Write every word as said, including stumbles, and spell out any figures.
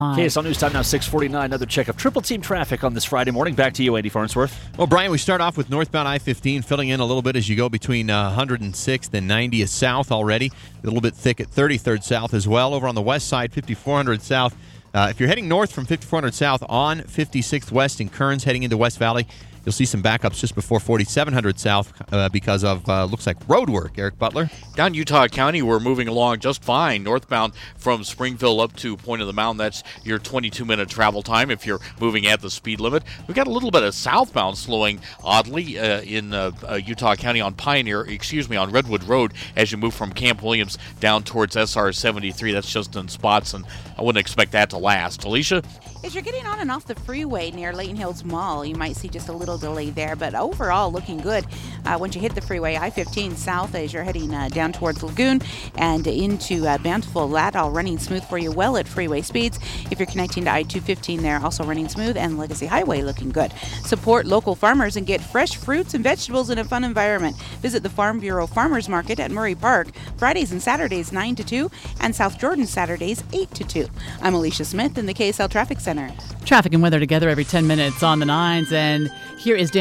K S L News Time now, six forty-nine. Another check of Triple Team traffic on this Friday morning. Back to you, Andy Farnsworth. Well, Brian, we start off with northbound I fifteen, filling in a little bit as you go between uh, one hundred sixth and ninetieth South already. A little bit thick at thirty-third South as well. Over on the west side, fifty-four hundred South. Uh, if you're heading north from fifty-four hundred South on fifty-sixth West in Kearns, heading into West Valley, you'll see some backups just before forty-seven hundred South uh, because of, uh, looks like, road work. Eric Butler? Down Utah County, we're moving along just fine. Northbound from Springville up to Point of the Mountain, that's your twenty-two minute travel time if you're moving at the speed limit. We've got a little bit of southbound slowing, oddly, uh, in uh, uh, Utah County on Pioneer, excuse me, on Redwood Road as you move from Camp Williams down towards S R seventy-three. That's just in spots, and I wouldn't expect that to last. Alicia? As you're getting on and off the freeway near Layton Hills Mall, you might see just a little delay there, but overall looking good. Uh, once you hit the freeway, I fifteen south as you're heading uh, down towards Lagoon and into uh, Bountiful, that all running smooth for you, well at freeway speeds. If you're connecting to I two fifteen there, also running smooth, and Legacy Highway looking good. Support local farmers and get fresh fruits and vegetables in a fun environment. Visit the Farm Bureau Farmers Market at Murray Park, Fridays and Saturdays nine to two, and South Jordan Saturdays eight to two. I'm Alicia Smith in the K S L Traffic Center. Traffic and weather together every ten minutes on the nines, and here is Dan.